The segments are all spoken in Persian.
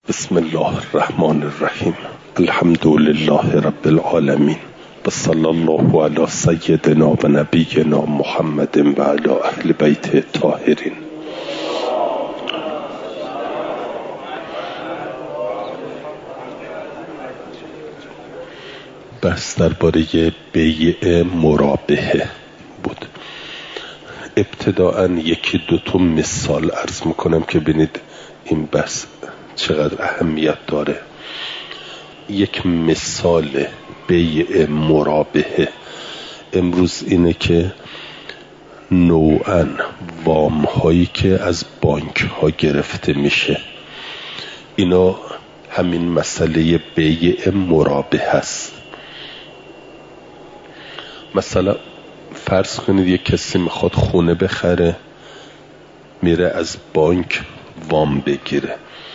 بسم الله الرحمن الرحیم. الحمد لله رب العالمین و صلی الله علی سیدنا و نبینا محمد و علی اهل بیت الطاهرین. بحث درباره بیع مرابحه بود. ابتداءً یکی دوتا مثال عرض میکنم که ببینید این بحث چقدر اهمیت داره. یک مثال بیع مرابحه امروز اینه که نوعاً وام هایی که از بانک ها گرفته میشه، اینا همین مسئله بیع مرابحه هست. مثلا فرض کنید یک کسی میخواد خونه بخره، میره از بانک وام بگیره.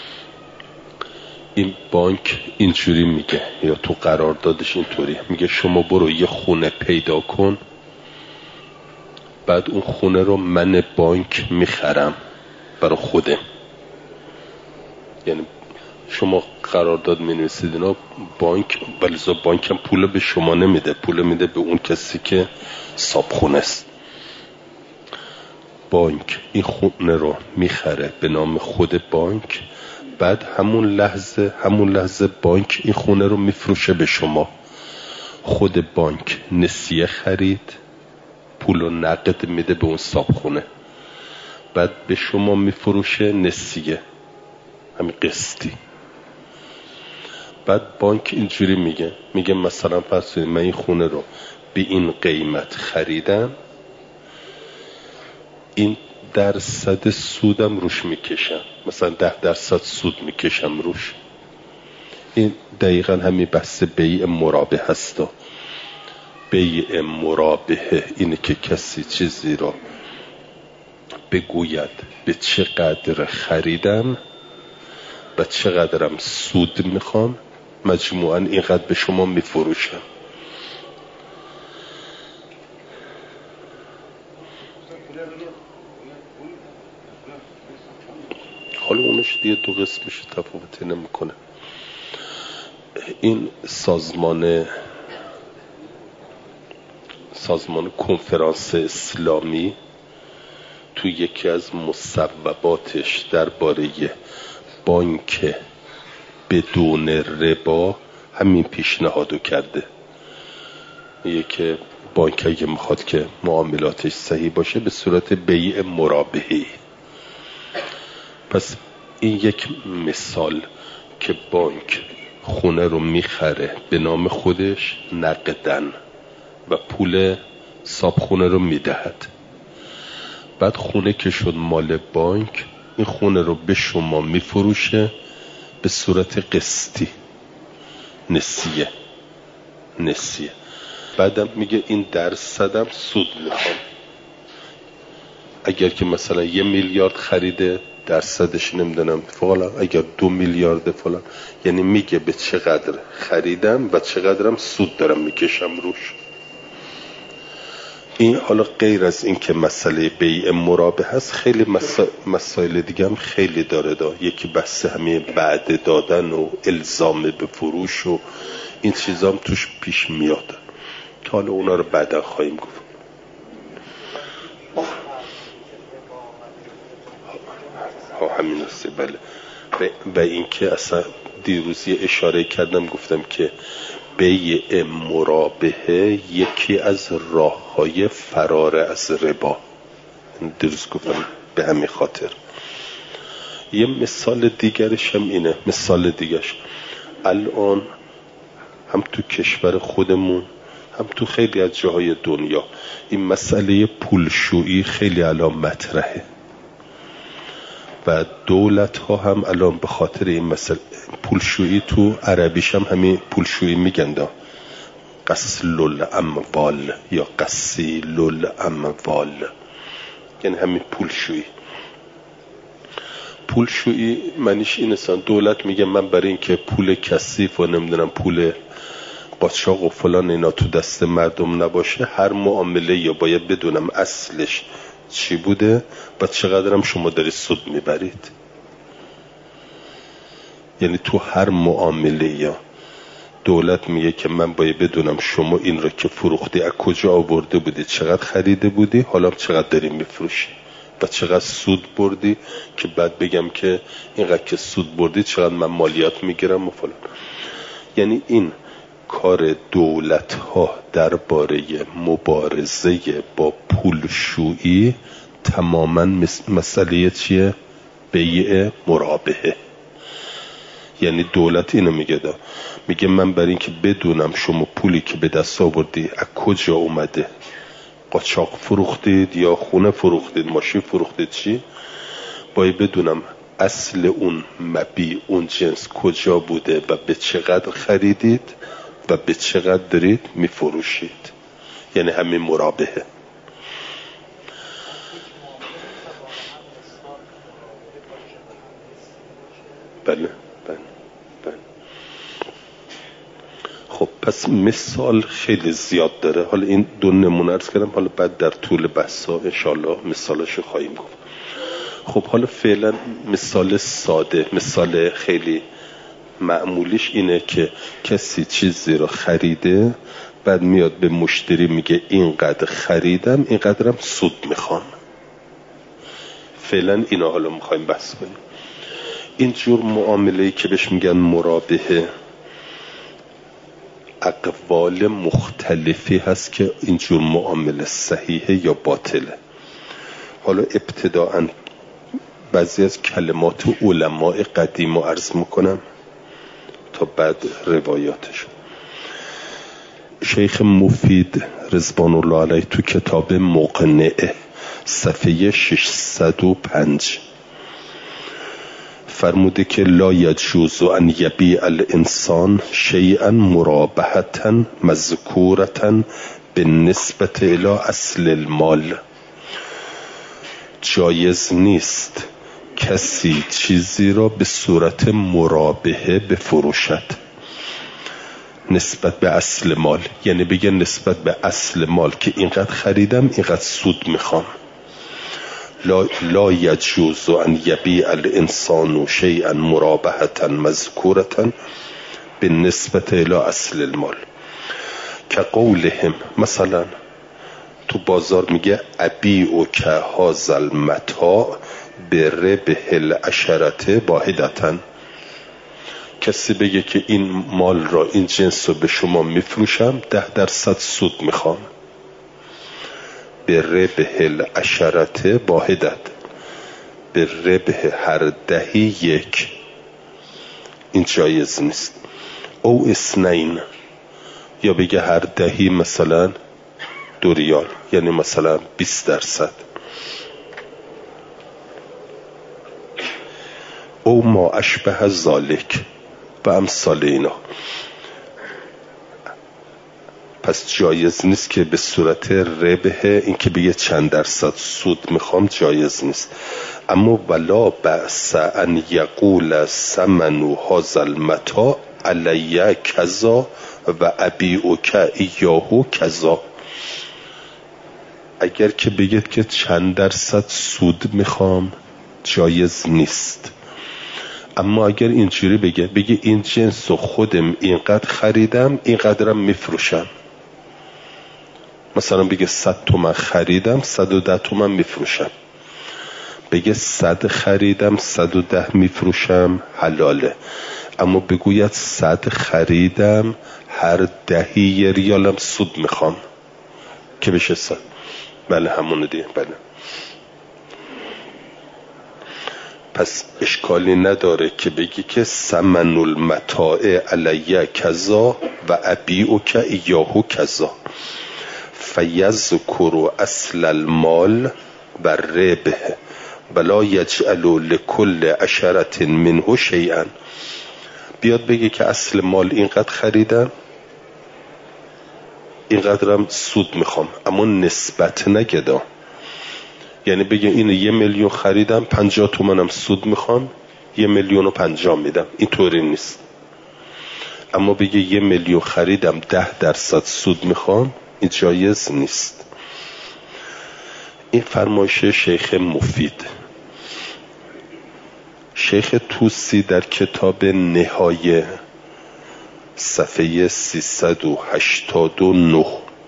این بانک اینجوری میگه، یا تو قراردادش اینطوری میگه شما برو یه خونه پیدا کن، بعد اون خونه رو من بانک میخرم برای خودم. یعنی شما قرارداد مینویسید اینا، بانک ولیزا بانک هم پول به شما نمیده، پول میده به اون کسی که صاحب خونه است. بانک این خونه رو میخره به نام خود بانک، بعد همون لحظه بانک این خونه رو میفروشه به شما. خود بانک نسیه خرید، پول رو نقد میده به اون صاحب خونه، بعد به شما میفروشه نسیه، همین قسطی. بعد بانک اینجوری میگه مثلا فرض کنید من این خونه رو به این قیمت خریدم، این درصد سودم روش میکشم، مثلا 10% سود میکشم روش. این دقیقا همین بحث بیع مرابحه هست. بیع مرابحه اینه که کسی چیزی را بگوید به چقدر خریدم و چقدرم سود میخوام، مجموعاً اینقدر به شما میفروشم. حالا اونش دیگه دو قسمش تفاوتی نمیکنه. این سازمان کنفرانس اسلامی تو یکی از مصوباتش درباره بانک بدون ربا همین پیشنهادو کرده. یکی بانک اگه میخواد که معاملاتش صحیح باشه به صورت بیع مرابحه‌ای. پس این یک مثال که بانک خونه رو میخره به نام خودش نقدن و پول صاحب خونه رو میدهد. بعد خونه که شد مال بانک، این خونه رو به شما میفروشه به صورت قسطی، نسیه. بعدم میگه این درصدم سود میخوام. اگر که مثلا 1 میلیارد خریده، درصدش نمیدونم فلان، اگر 2 میلیارد فلان، یعنی میگه به چقدر خریدم و چقدرم سود دارم میکشم روش. این حالا غیر از این که مسئله بیع مرابحه هست، خیلی مسائل دیگه هم خیلی داره. یکی بحث همین وعده دادن و الزام به فروش و این چیزا هم توش پیش میاد که حالا اونا رو بعدا خواهیم گفت. همین است. بله. و این که اصلا دیروزی اشاره کردم، گفتم که بیع مرابحه یکی از راه‌های فرار از ربا. دیروز گفتم به همین خاطر. یه مثال دیگرش هم اینه. مثال دیگرش الان هم تو کشور خودمون هم تو خیلی از جاهای دنیا این مسئله پولشویی خیلی الان مطرحه و دولت ها هم الان به خاطر این مسئله پولشویی، تو عربیش هم همین پولشویی میگن، غسل الاموال یا غسیل الاموال، یعنی همین پولشویی معنیش این است دولت میگه من برای این که پول کثیف و نمیدونم پول قاچاق و فلان اینا تو دست مردم نباشه، هر معامله یا باید بدونم اصلش چی بوده و چقدر هم شما دارید سود میبرید. یعنی تو هر معامله یا دولت میگه که من باید بدونم شما این رو که فروختی از کجا آورده بودی، چقدر خریده بودی، حالا چقدر داری میفروشی و چقدر سود بردی، که بعد بگم که اینقدر که سود بردی چقدر من مالیات میگیرم و فلان. یعنی این کار دولت ها درباره مبارزه با پولشویی تماما مسئله چیه؟ بیع مرابحه. یعنی دولت اینو میگه من برای اینکه بدونم شما پولی که به دست آوردی از کجا اومده، قاچاق فروختید یا خونه فروختید، ماشین فروختید، چی، باید بدونم اصل اون مبیع، اون جنس کجا بوده و به چقدر خریدید و به چقدر دارید میفروشید. یعنی همین مرابحه. بله. خب پس مثال خیلی زیاد داره. حالا این دو نمونه عرض کردم، حالا بعد در طول بحثا انشالله مثالشو خواهیم گفت. خب حالا فعلا مثال ساده، مثال خیلی معمولیش اینه که کسی چیزی رو خریده، بعد میاد به مشتری میگه اینقدر خریدم، اینقدرم سود میخوام. فعلا اینا حالا میخوایم بحث کنیم. این جور معامله‌ای که بهش میگن مرابحه، اقوال مختلفی هست که اینجور معامله صحیحه یا باطله. حالا ابتداءً بعضی از کلمات علماء قدیم رو عرض میکنم تا بعد روایاتش. شیخ مفید رضوان الله علیه تو کتاب مقنعه صفحه 605 فرموده که لا یجوز ان یبیع الانسان شیئا مرابحة مذکورة بالنسبة الى اصل المال. جایز نیست کسی چیزی را به صورت مرابحه بفروشد نسبت به اصل مال. یعنی بگه نسبت به اصل مال که اینقدر خریدم، اینقدر سود میخوام. لا یجوز ان یبیع الانسان شیئا مرابحة مذکورة بالنسبة الى اصل المال. که قولهم، مثلا تو بازار میگه ابیع که هذا المتاع بربح العشرة واحدة. کسی بگه که این مال را، این جنس رو به شما میفروشم 10% سود میخوام. بربح العشرة واحدة، بربح هر دهی یک. این جایز نیست. او اثنین، یا بگه هر دهی مثلا 2 ریال، یعنی مثلا 20%. او ما اشبه ذالک و امثال اینا. پس جایز نیست که به صورت ربح این که بگه چند درصد سود میخوام، جایز نیست. اما ولا بأس ان یقول ثمن هذا المتاع علی کذا و ابیعک ایاه کذا. اگر که بگید که چند درصد سود میخوام، جایز نیست. اما اگر اینجوری بگه این جنس رو خودم اینقدر خریدم، اینقدرم میفروشم. مثلا بگه 100 تومن خریدم، 110 تومن میفروشم. بگه 100 خریدم، 110 میفروشم، حلاله. اما بگوید 100 خریدم، هر دهی 1 ریالم سود میخوام، که بشه 100. بله همونه دیگه. بله. پس اشکالی نداره که بگی که ثمن المتاع علی کذا و ابیعک ایاه کذا، فیذکر اصل المال و ربح ولا یجعل لکل عشرة منه شیئا. بیاد بگی که اصل مال اینقدر خریدم، اینقدرم سود میخوام، اما نسبت نگدا. یعنی بگه اینو 1,000,000 خریدم، 50 تومنم سود میخوام، 1,050,000 میدم. این طوری نیست. اما بگه 1,000,000 خریدم، 10% سود میخوام، این جایز نیست. این فرمایش شیخ مفید. شیخ طوسی در کتاب نهایه صفحه 389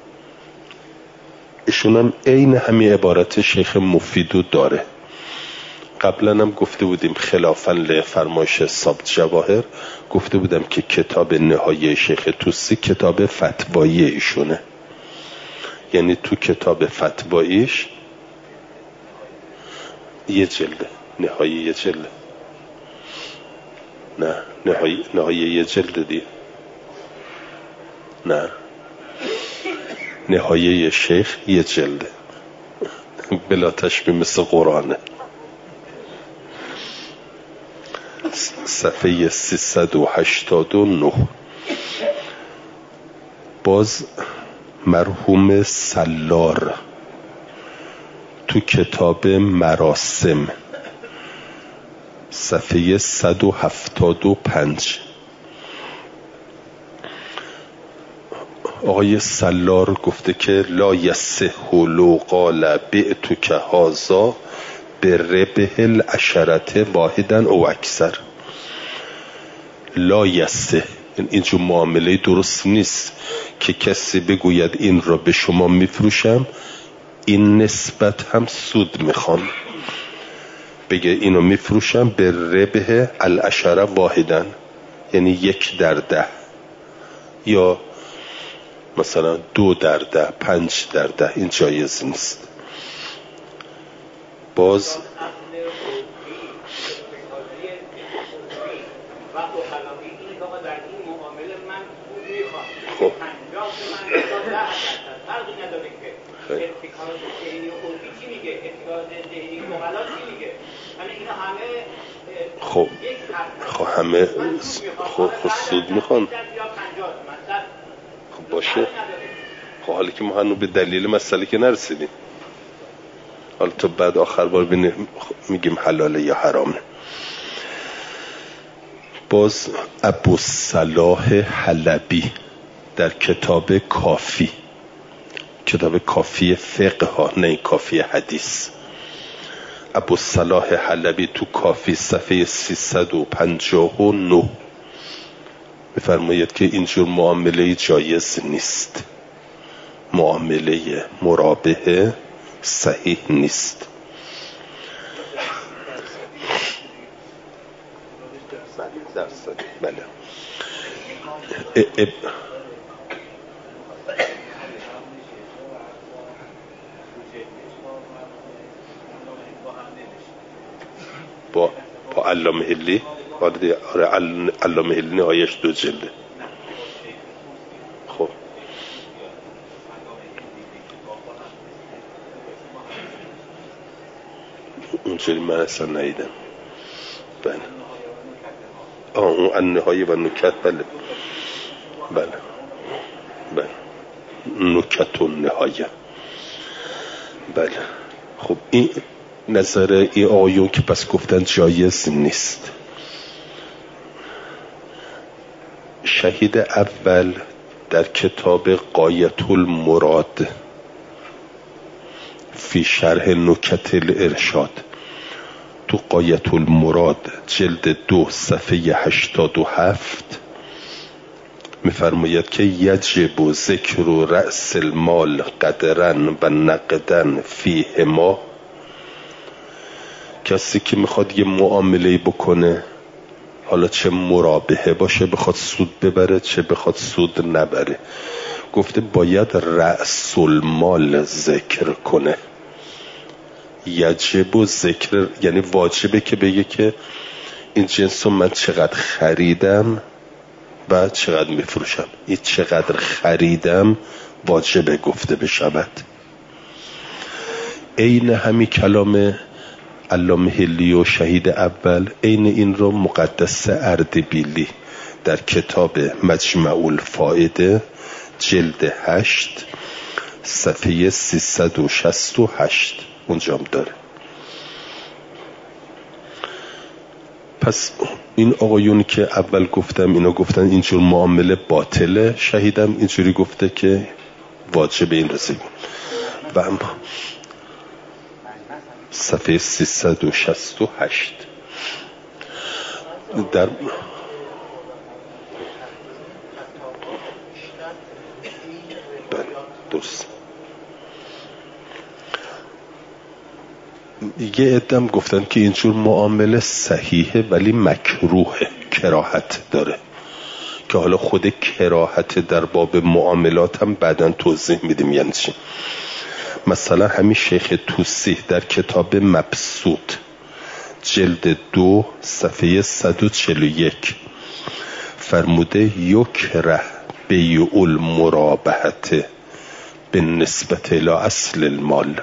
ایشون هم عین همین عبارت شیخ مفیدو داره. قبلا هم گفته بودیم خلافاً لفرمایش صاحب جواهر گفته بودم که کتاب نهایه شیخ طوسی کتاب فتوایی ایشونه، یعنی تو کتاب فتواییش یه جلده، نهایه یه جلده، نه نهایه یه جلده دیگه، نه نهایه شیخ یه جلده بلا تشبیه مثل قرآنه. صفحه 389 باز مرحوم سلار تو کتاب مراسم صفحه 175 آقای سلار گفته که لا یصح لو قال بعتک هذا بربح العشرة واحدا او اکثر. لا یصح، اینجور معامله درست نیست که کسی بگوید این را به شما میفروشم، این نسبت هم سود میخوام، بگه اینو میفروشم به ربح العشرة واحدا، یعنی 1/10 یا مثلا 2/10 5/10، این جایز نیست. باز خب خب همه خب سود میخوان. خب باشه، خب حالی که ما هنوز به دلیل مسئله که نرسیدیم، حالا تو بعد آخر بار میگیم حلاله یا حرامه. باز ابو صلاح حلبی در کتاب کافی، کتاب کافی فقه ها، نه کافی حدیث، ابو صلاح حلبی تو کافی صفحه 359 میفرماید که اینجور معامله جایز نیست، معامله مرابحه صحیح نیست. بله با علامه حلی، آره علامه حلی نهایش 2 جلده. خب اونجوری من اصلا ندیدم. بله اون النهایه و نکت، بله بله بله نکت و نهایه، بله. خب این نظر این آیون که پس گفتن جایز نیست. شهید اول در کتاب غایت المراد فی شرح نکت الارشاد، تو غایت المراد جلد 2 صفحه 87 میفرماید که یجب ذکر رأس المال قدرن و نقدن فیهما. کسی که میخواد یه معامله بکنه، حالا چه مرابحه باشه بخواد سود ببره چه بخواد سود نبره، گفته باید رأس المال ذکر کنه. یجب ذکر یعنی واجبه که بگه که این جنس رو من چقدر خریدم و چقدر میفروشم. این چقدر خریدم واجبه گفته بشود. عین همین کلام علامه حلی و شهید اول، عین این رو مقدس اردبیلی در کتاب مجمع الفائده جلد 8 صفحه 368 اونجام داره. پس این آقایونی که اول گفتم اینا گفتن اینجور معامله باطله، شهیدم اینجوری گفته که واجب این رسید. و اما صفحه 368 در درست. یه عدم گفتن که اینجور معامله صحیحه ولی مکروهه، کراهت داره، که حالا خود کراهت در باب معاملات هم بعداً توضیح میدیم یعنی چی. مثلا همین شیخ توسی در کتاب مبسوط جلد 2 صفحه 141 فرموده یکره بیع المرابحت به نسبت الى اصل المال،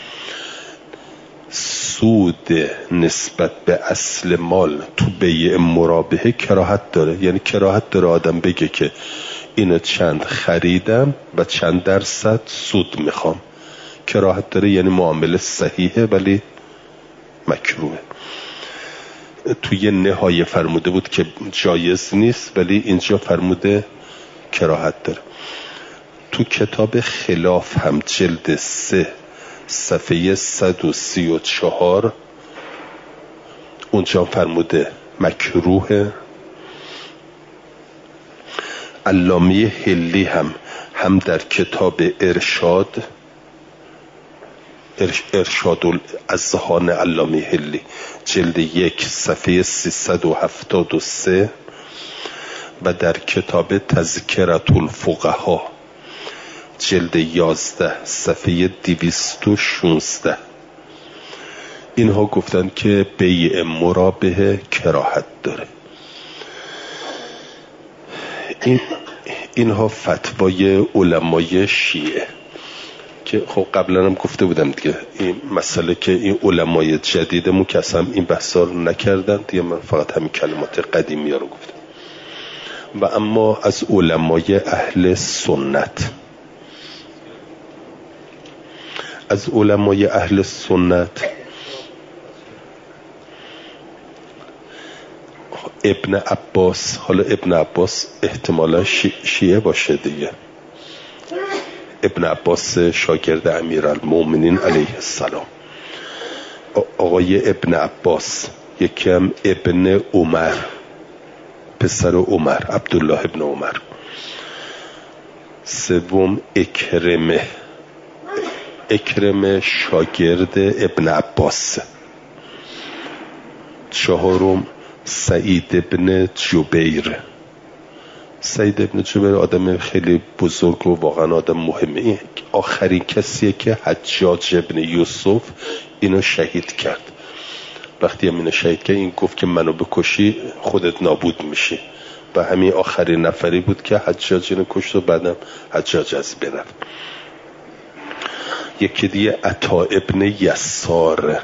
سود نسبت به اصل مال تو بیع مرابحه کراهت داره. یعنی کراهت داره آدم بگه که اینو چند خریدم و چند درصد سود میخوام، کراهت داره، یعنی معامله صحیحه ولی مکروهه. توی نهایه فرموده بود که جایز نیست ولی اینجا فرموده کراهت داره. تو کتاب خلاف هم جلد 3 صفحه 134 اونجا فرموده مکروه. علامه حلی هم در کتاب ارشاد الاذهان علامه حلی جلد 1 صفحه 373 و در کتاب تذکرة الفقها جلد 11 صفحه 216 اینها گفتن که بیع مرابحه کراهت داره. اینها فتوای علمای شیعه که خب قبلا هم گفته بودم دیگه، این مسئله که این علمای جدیدمون که اصلا این بحثا رو نکردن دیگه، من فقط همین کلمات قدیمی ها رو گفتم. و اما از علمای اهل سنت، از علمای اهل سنت ابن عباس، حالا ابن عباس احتمالا شیعه باشه دیگه، ابن عباس شاگرد امیرالمومنین علیه السلام، آقای ابن عباس، یکی هم ابن عمر پسر عمر عبدالله ابن عمر، سوم اکرمه شاگرد ابن عباس، چهارم سعید ابن جبیر. سعید ابن جبیر آدم خیلی بزرگ و واقعا آدم مهمه. آخرین کسیه که حجاج ابن یوسف اینو شهید کرد. وقتی هم اینو شهید کرد این گفت که منو بکشی خودت نابود میشی، و همین آخرین نفری بود که حجاج اینو کشت و بعدم حجاج از بین رفت. یکی دیگه عطا ابن یسار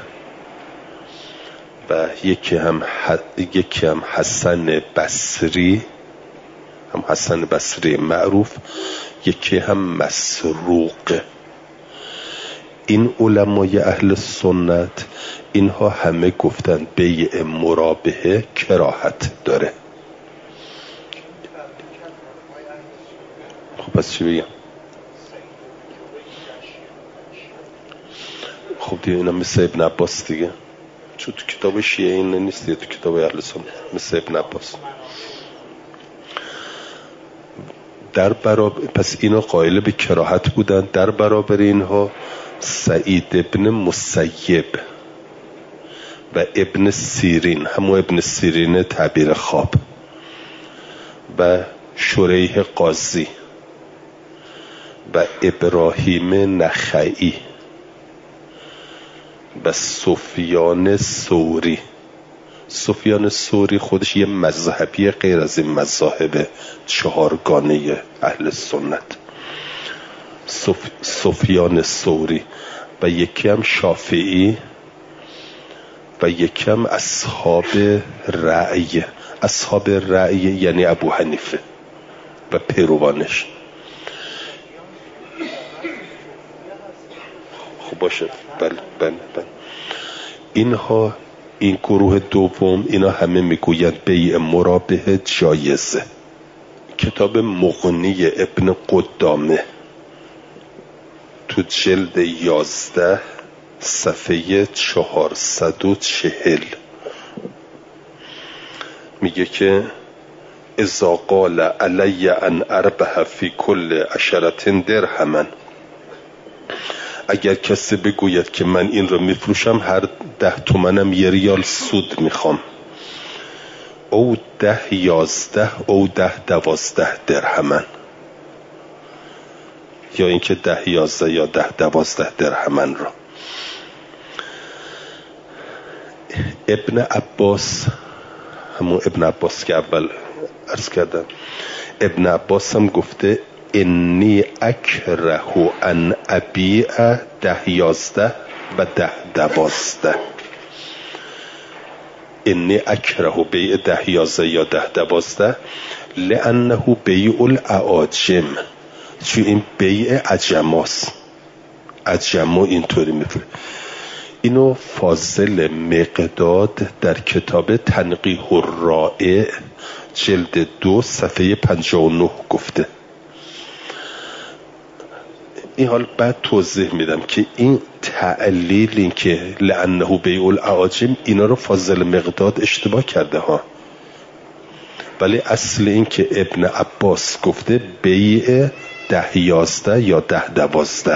و یکی هم حسن بصری، هم حسن بصری معروف، یکی هم مسروق. این علمای اهل سنت اینها همه گفتن بیع مرابحه کراهت داره. خب پس چی بگم؟ خب دیگه اینا مثل ابن عباس دیگه، چون تو کتاب شیعه این نیست دیگه، تو کتاب اهل سنت مثل ابن عباس. در برابر پس اینا قائل به کراهت بودن. در برابر اینها سعید ابن مسیب و ابن سیرین، همون ابن سیرین تعبیر خواب، و شریح قاضی و ابراهیم نخعی و سفیان ثوری. سفیان ثوری خودش یه مذهبی غیر از این مذاهب چهارگانه اهل سنت. سفیان ثوری و یکی هم شافعی و یکی هم اصحاب رأی. اصحاب رأی یعنی ابو حنیفه و پیروانش. خب باشه، بله. اینها، این گروه دوم، اینا همه میگویند بیع مرابحه جایزه. کتاب مغنی ابن قدامه تو جلد 11 صفحه 440 میگه که اذا قال علی ان اربح فی کل 10 درهما، اگر کسی بگوید که من این رو میفروشم هر 10 تومنم 1 ریال سود میخوام، او 10 11 او 10 12 درهما، یا اینکه 10 11 یا 10 12 درهمن رو. ابن عباس، همون ابن عباس که اول عرض کردم، ابن عباس هم گفته انی اکره ان ابیع 10 11 و 10 12. انی اکره بیع 10 11 یا 10 12 لانه بیع الاعاجم، چون این بیع عجماست، عجما اینطوری میفره. اینو فاضل مقداد در کتاب تنقیح الرائع جلد 2 صفحه 59 گفته. این حال بعد توضیح میدم که این تعلیل، این که لانه بیع الاعاجم، اینا رو فاضل مقداد اشتباه کرده ها، ولی اصل این که ابن عباس گفته بیع 10 11 یا 10 12.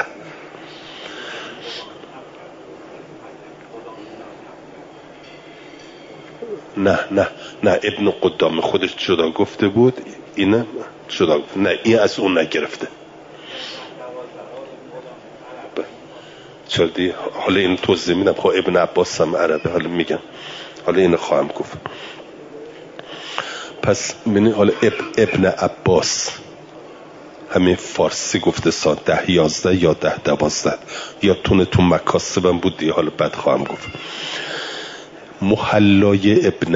نه ابن قدامه خودش جدا گفته بود، اینه جدا گفته. نه این از اون نگرفته. چردی حالا این توضیح میدم. خب ابن عباس هم عربه، حالا میگم، حالا اینو خواهم گفت. پس ببین حالا ابن عباس همین فارسی گفته 10 11 یا 10 12، یا تونه تو مکاسبم بود دیگه، حالا بعد خواهم گفت. محلای ابن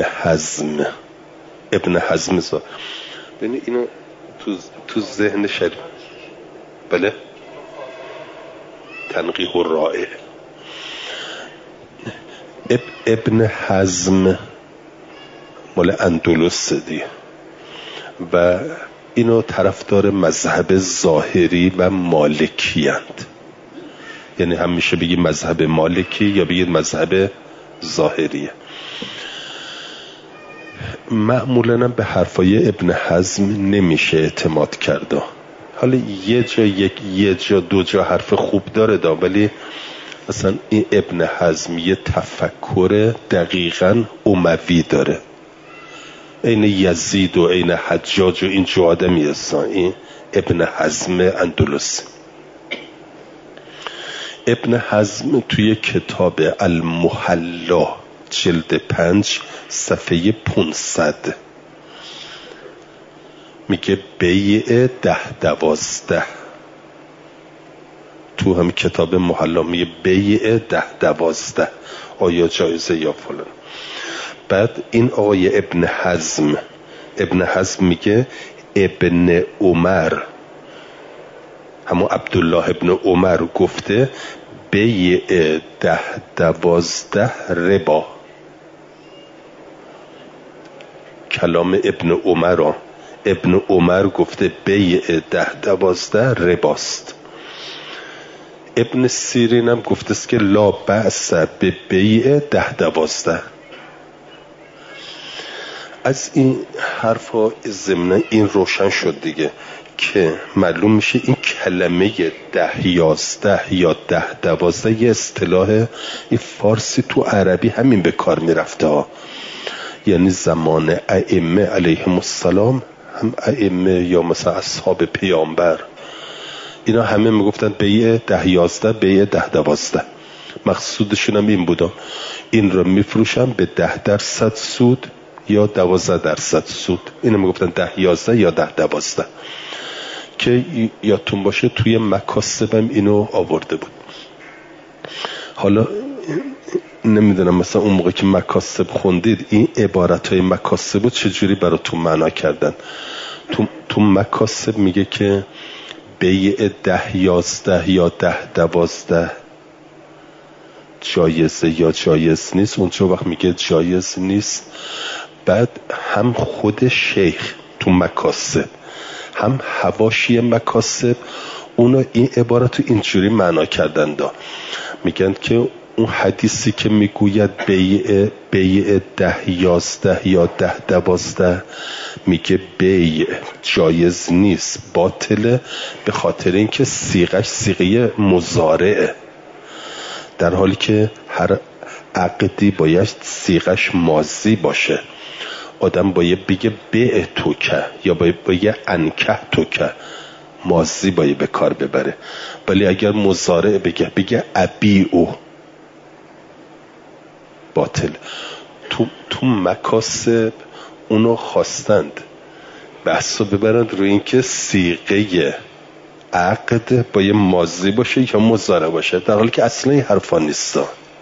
حزم زاد. ببین اینو تو ذهن شریف، بله، تنقیح الرائع. ابن حزم مال اندلس دیگه، و اینو طرفدار مذهب ظاهری و مالکی اند. یعنی هم میشه بگی مذهب مالکی یا بگید مذهب ظاهریه. معمولاً به حرفای ابن حزم نمیشه اعتماد کرده. حالا یه جا دو جا حرف خوب داره دا، ولی اصلا این ابن حزم یه تفکر دقیقاً اموی داره، این یزید و این حجاج و این جو آدمی هستن. این ابن حزم اندلسی. ابن حزم توی کتاب المحلا جلد 5 صفحه 500 میگه بیع 10 12. تو هم کتاب محلا میگه بیع 10 12 آیا جایزه یا فلان. بعد این آقای ابن حزم میگه ابن عمر، همون عبدالله ابن عمر گفته بیع 10 12 ربا. کلام ابن عمر گفته بیع 10 12 رباست. ابن سیرین هم گفته است که لا بأس به بیع 10 12. از این حرفا ضمن این روشن شد دیگه که معلوم میشه این کلمه 10 11 یا 10 12 یه اصطلاح فارسی تو عربی همین به کار میرفته ها. یعنی زمان ائمه علیهم السلام، هم ائمه یا مثلا اصحاب پیامبر، اینا همه میگفتن بیع 10 11 بیع 10 12. مقصودشون هم این بودا این رو میفروشم به 10% سود یا 12% سود. اینو میگفتن 10 11 یا 10 12 که یادتون باشه توی مکاسبم اینو آورده بود. حالا نمیدونم مثلا اون موقع که مکاسب خوندید این عبارتهای مکاسب رو چجوری براتون معنا کردن. تو مکاسب میگه که بیع 10 11 یا 10 12 جایزه یا جایز نیست. اونجا وقت میگه جایز نیست، بعد هم خود شیخ تو مکاسب هم حواشی مکاسب اونو این عبارت رو اینجوری معنا کردن دا. میگن که اون حدیثی که میگوید بیع 10-11 یا 10-12 میگه بیع جایز نیست، باطله، به خاطر اینکه صیغش صیغه مضارعه، در حالی که هر عقدی باید صیغش ماضی باشه. آدم باید بگه بیع توکه یا باید بگه انکه توکه، ماضی باید به کار ببره. ولی اگر مضارع بگه ابیعو، باطل. تو مکاسب اونو خواستند بحثو ببرند روی اینکه صیغه عقد باید ماضی باشه یا مضارع باشه، در حالی که اصلا این حرفا نیست.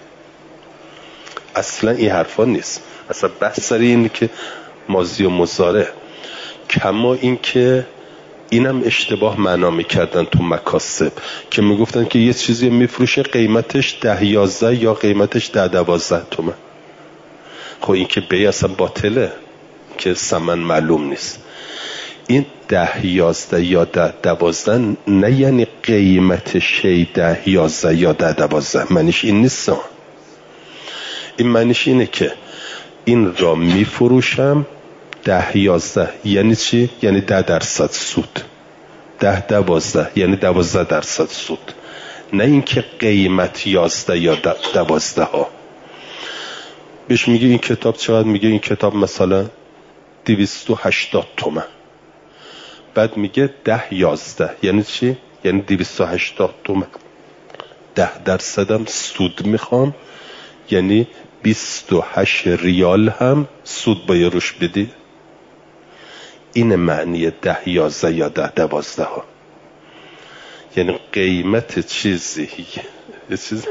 اصلا این حرفا نیست. اصلا بحث سر اینه که ماضی و مضارع. کما این که اینم اشتباه معنا میکردن تو مکاسب که میگفتن که یه چیزی میفروشه قیمتش 10-11 یا قیمتش 10-12 تومن. خب این که بیع اصلا باطله که ثمن معلوم نیست. این 10-11 یا 10-12 نه یعنی قیمت شی 10-11 یا 10-12، معنیش این نیست. این معنیش اینه که این را میفروشم 10-11 یعنی چی؟ یعنی 10% سود. 10-12 یعنی 12% سود. نه اینکه قیمت 11 یا 12 ها. بهش میگه این کتاب چقدر؟ میگه این کتاب مثلا 280 تومن. بعد میگه 10-11 یعنی چی؟ یعنی 280 تومن. 10% هم سود میخوام، یعنی 28 ریال هم سود باید روش بدی. این معنی 10-11 یا 10-12 ها. یعنی قیمت چیزی یه چیز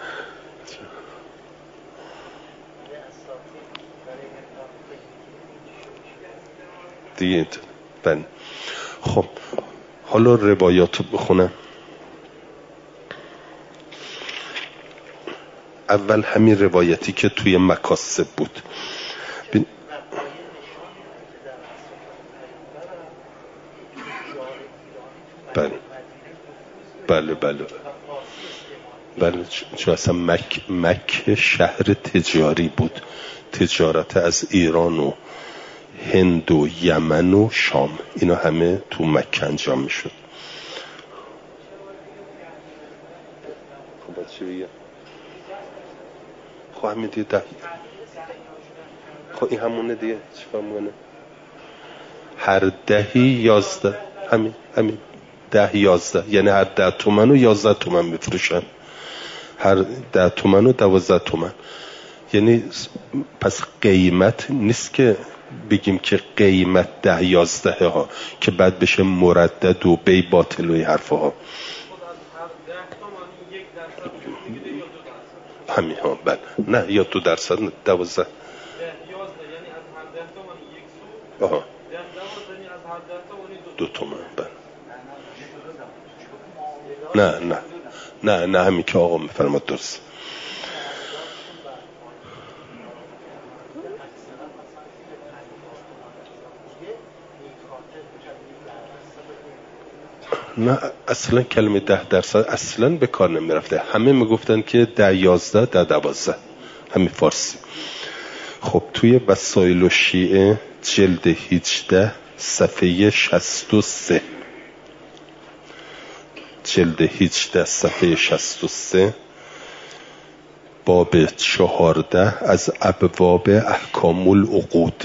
دیگه. خب حالا روایاتو بخونم. اول همین روایتی که توی مکاسب بود. بله چون اصلا مکه شهر تجاری بود. تجارت از ایران و هند و یمن و شام اینا همه تو مکه انجام میشد. خب چی بگم؟ خب همین دیگه خب این همونه دیگه چیکار میکنه؟ هر 10-11 همین 10-11 یعنی هر 10 تومن و 11 تومن میفروشن. هر 10 تومن و 12 تومن. یعنی پس قیمت نیست که بگیم که قیمت 10-11 ها که بعد بشه مردد و بی باطل و این حرفا ها. همین ها. بله نه یا 2% 12 12 یعنی از هر 10 تومن یک سود. 10 12 یعنی از هر 10 تومن 2 تومن. بله نه همین که آقا میفرماد درست. نه اصلا کلمه 10% اصلا به کار نمیرفته. همه میگفتن که 10-11 10-12 همین فارسی. خب توی وسایل و شیعه جلد 18 صفحه 63 جلد 18 صفحه 63 باب 14 از ابواب احکام العقود.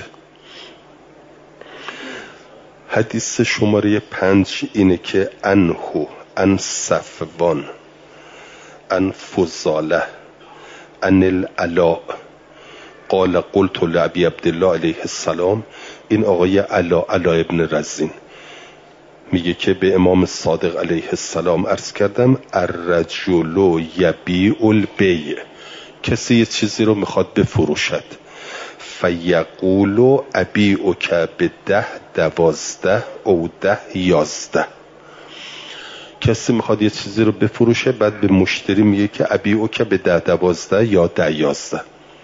حدیث شماره 5 اینه که عن صفوان عن فضاله عن العلاء قال قلت لابی عبدالله علیه السلام. این آقای علاء ابن رزین میگه که به امام صادق علیه السلام عرض کردم الرجل یبیع البیع، کسی یه چیزی رو میخواد بفروشد، فیقول ابیعک به 10-12 او 10-11. کسی میخواد یه چیزی رو بفروشه، بعد به مشتری میگه که ابیعک به 10-12 یا 10-11.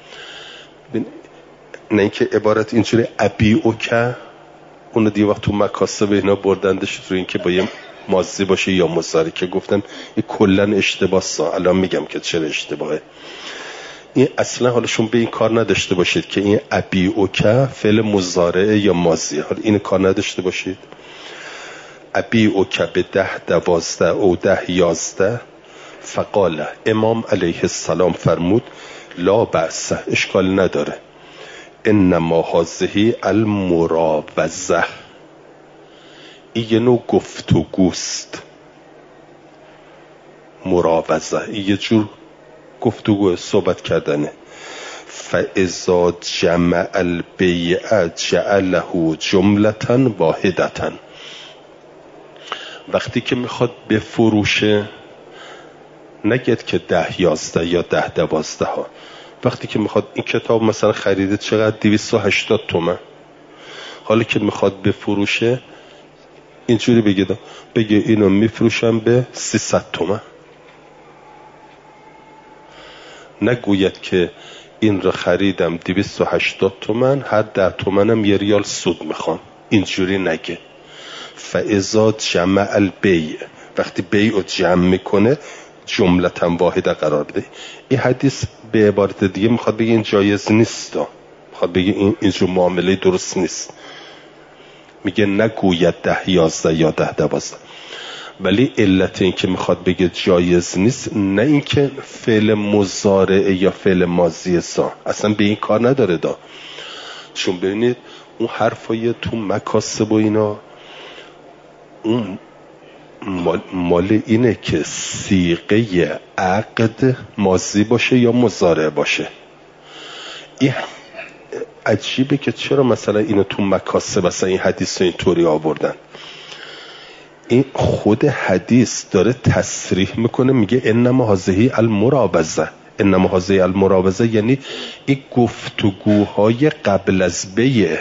نه اینکه عبارت اینجوری ابیعک، اونو دیگه وقت تو مکاسب اینا بردندش رو این که با یه ماضی باشه یا مضارع، که گفتم این کلن اشتباهه. الان میگم که چرا اشتباهه. این اصلا حالشون به این کار نداشته باشید که این ابی اوکه فعل مضارع یا ماضی، حالا این کار نداشته باشید. ابی اوکه به 10 12 او 10 11 فقال، امام علیه السلام فرمود لا بأس، اشکال نداره، انما هذه المراوزه، این یه نوع گفتگوست. مراوزه یه جور گفتگو، صحبت کردنه. فاذا جمع البیع جعله جملة واحدة، وقتی که میخواد بفروشه نگید که 10 11 یا 10 12 ها. وقتی که میخواد این کتاب مثلا خریده چقدر 280 تومن، حالا که میخواد بفروشه اینجوری بگه اینو میفروشم به 300 تومن. نگوید که این رو خریدم 280 تومن، هر 10 تومنم 1 ریال سود میخوام. اینجوری نگه. فاذا جمع البیع، وقتی بیع رو جمع میکنه جملة واحده قرار بده. این حدیث به عبارت دیگه میخواد بگه این جایز نیست، میخواد بگه اینجور معامله درست نیست. میگه نگوید 10 11 یا 10 12. ولی علت این که میخواد بگه جایز نیست نه این که فعل مضارع یا فعل ماضی اصلا به این کار نداره چون ببینید اون حرفای تو مکاسب و اینا اون مال اینه که صیغه عقد ماضی باشه یا مضارع باشه. این عجیبه که چرا مثلا اینو تو مکاسب مثلا این حدیث رو اینطوری آوردن. این خود حدیث داره تصریح میکنه، میگه انما هذه المراوزه. انما هذه المراوزه یعنی این گفتگوهای قبل از بیع،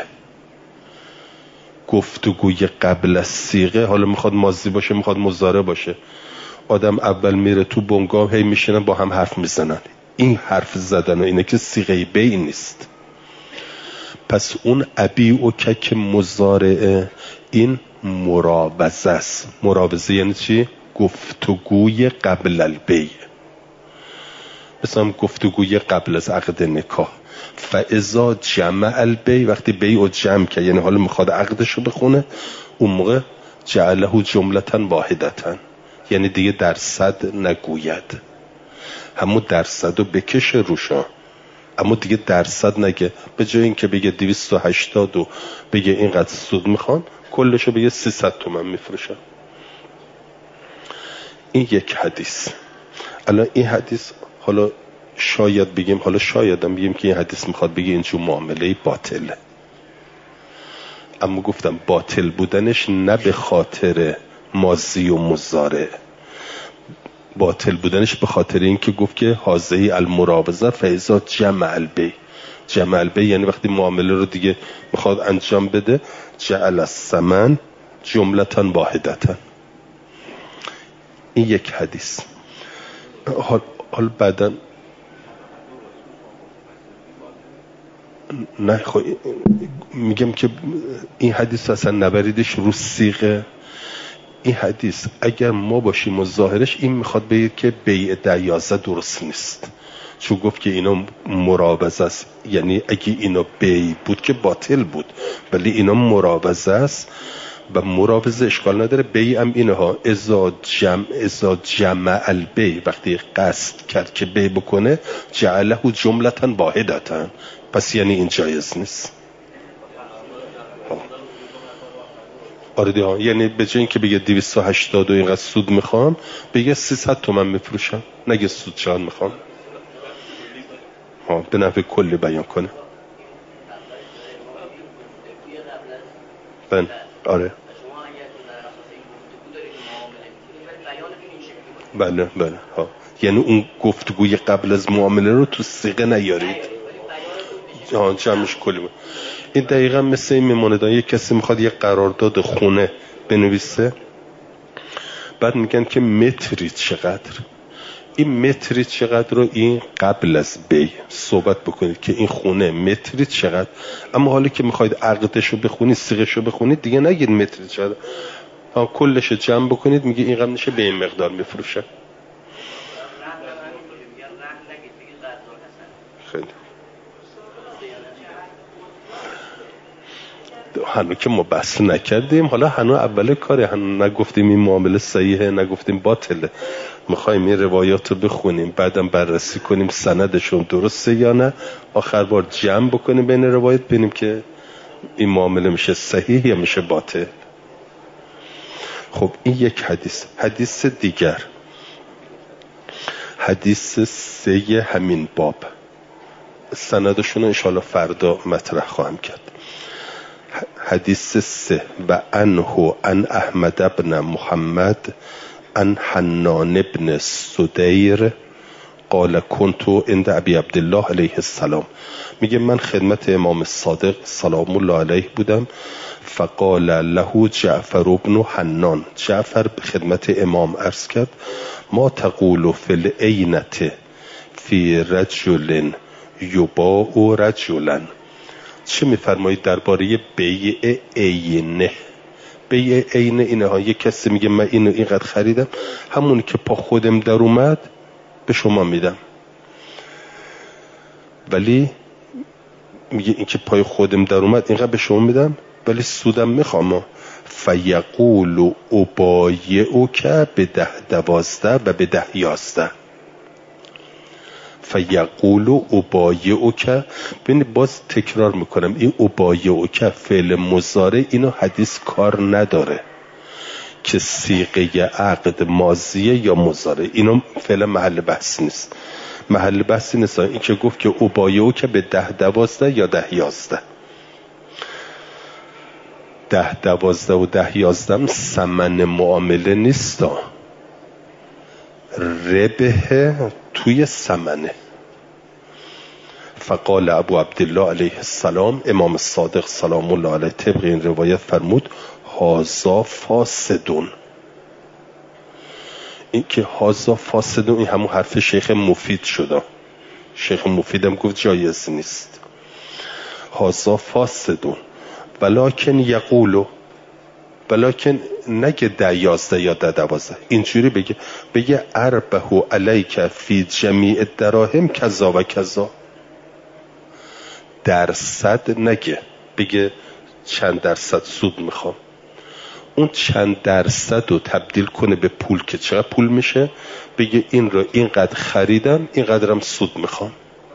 گفتگوی قبل از صیغه. حالا میخواد ماضی باشه میخواد مضارع باشه، آدم اول میره تو بنگاه هی میشینن با هم حرف میزنن. این حرف زدن و اینه که صیغه بیع نیست. پس اون ابی و که مضارعه این مراوزه است. مراوزه یعنی چی؟ گفتگوی قبل البیع، مثلا گفتگوی قبل از عقد نکاح. فاذا جمع البیع، وقتی بیع رو جمع که یعنی حالا میخواد عقدشو بخونه، اون موقع جعله جملة واحدة، یعنی دیگه درصد نگوید، همون درصد رو بکشه روشا، اما دیگه درصد نگه. به جای این که بگه 280 و بگه اینقدر سود میخوان، کلشو بگه 300 تومن میفروشن. این یک حدیث. الان این حدیث حالا شاید بگیم، حالا شایدم بگیم که این حدیث میخواد بگه اینجور معامله باطله، اما گفتم باطل بودنش نه به خاطر ماضی و مضارع، باطل بودنش به خاطر این که گفت که هذه المراوزه فاذا جمع البیع. جمع البیع یعنی وقتی معامله رو دیگه میخواد انجام بده، جعل الثمن جملة واحدة. این یک حدیث. حال بعدن نه میگم که این حدیث اصلا نبریدش رو صیغه. این حدیث اگر ما باشیم و ظاهرش این میخواد بگه که بیع 10 11 درست نیست، چون گفت که اینا مراوزه است. یعنی اگه اینا بیع بود که باطل بود، ولی اینا مراوزه است و مراوزه اشکال نداره. بیع هم اینها اذا جمع البیع، وقتی قصد کرد که بیع بکنه، جعله جملة واحدة، پس یعنی این جایز نیست. آره دیگه، یعنی به جای اینکه بگه 280 و اینقدر سود میخوام، بگه 300 تومن میفروشم، نگه سود چقدر میخوام. به نحو کلی بیان کنه. آره بله یعنی اون گفتگوی قبل از معامله رو تو صیغه نیارید، جمعش کلی بود. این دقیقا مثل این میمونه. یک کسی میخواد یه قرارداد خونه بنویسه، بعد میگن که متری چقدر، این متری چقدر رو این قبل از بیع صحبت بکنید که این خونه متری چقدر. اما حالا که میخواید عقدشو بخونید، صیغه‌شو بخونید، دیگه نگید متری چقدر، کلش جمع بکنید میگه این قدر میشه، به این مقدار میفروشه. خیلی هنو که ما بحث نکردیم، حالا هنو اول کاره، هنو نگفتیم این معامله صحیحه نگفتیم باطله، میخوایم این روایات رو بخونیم بعدم بررسی کنیم سندشون درسته یا نه، آخر بار جمع بکنیم بین روایت ببینیم که این معامله میشه صحیح یا میشه باطل. خب این یک حدیث. حدیث دیگر، حدیث 3 همین باب، سندشون رو انشاءالله فردا مطرح خواهم کرد. حدیث 3 و عنه عن احمد بن محمد عن حنان بن سدیر قال كنت عند ابی عبدالله علیه السلام. میگه من خدمت امام صادق سلام الله علیه بودم. فقال له جعفر بن حنان، جعفر به خدمت امام عرض کرد ما تقول فی العینة فی رجل یباع رجلا، چه میفرمایید درباره بیع عینه؟ بیع عینه اینه ها، یک کسی میگه من اینو اینقدر خریدم، همونی که پا خودم در اومد به شما میدم، ولی میگه این که پای خودم در اومد اینقدر به شما میدم ولی سودم میخوام. فیقول ابایعک به 10-12 و به 10-11. فیقول ابایعک، ببینید باز تکرار میکنم این ابایعک فعل مضارع، اینو حدیث کار نداره که صیغه عقد ماضیه یا مضارع، اینو فعلا محل بحث نیست. محل بحثی نیست این که گفت که ابایعک به 10-12 یا 10-11. 10-12 و 10-11 ثمن معامله نیست، ربح توی ثمنه. فقال ابو عبدالله علیه السلام، امام صادق سلام الله علیه طبق این روایت فرمود هازا فاسدون. این که هازا فاسدون این همون حرف شیخ مفید شده، شیخ مفیدم گفت جایز نیست. هازا فاسدون ولکن یقولو، ولکن نگه 10-11 یا 10-12، اینجوری بگه اربحو علیک فی جمیع الدراهم کذا و کذا. درصد نگه، بگه چند درصد سود میخوام، اون چند درصد رو تبدیل کنه به پول که چقدر پول میشه، بگه این رو اینقدر خریدم اینقدرم سود میخوام.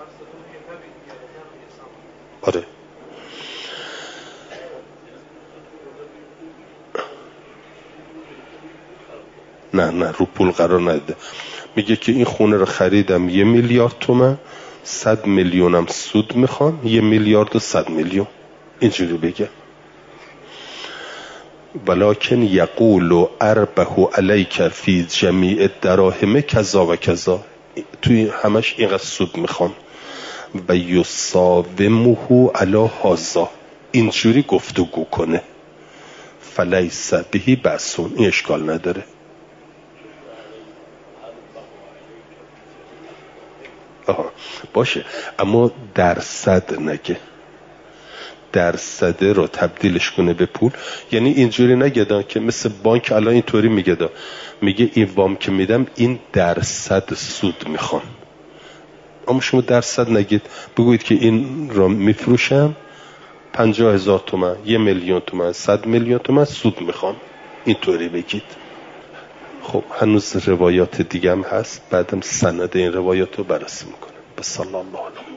آره نه رو پول قرار نده، میگه که این خونه رو خریدم 1 میلیارد تومان، 100 میلیونم سود میخوام، 1 میلیارد و 100 میلیون، اینجوری بگه. ولکن یقول اربح علیک فی جمیع الدراهم کذا و کذا، توی همش اینقدر سود میخوام. و یصاومه علی هذا، اینجوری گفتگو کنه. فلیس به بأسون، این اشکال نداره. باشه، اما درصد نگه، درصده رو تبدیلش کنه به پول. یعنی اینجوری نگه که مثل بانک الان اینطوری میگه این وام که میدم این درصد سود میخوام، اما شما درصد نگید، بگوید که این رو میفروشم 50,000 تومان، 1 میلیون تومان، 100 میلیون تومان سود میخوام، اینطوری بگید. خب هنوز روایات دیگه هم هست، بعدم سند این روایات رو بررسی میکنم. بسم الله.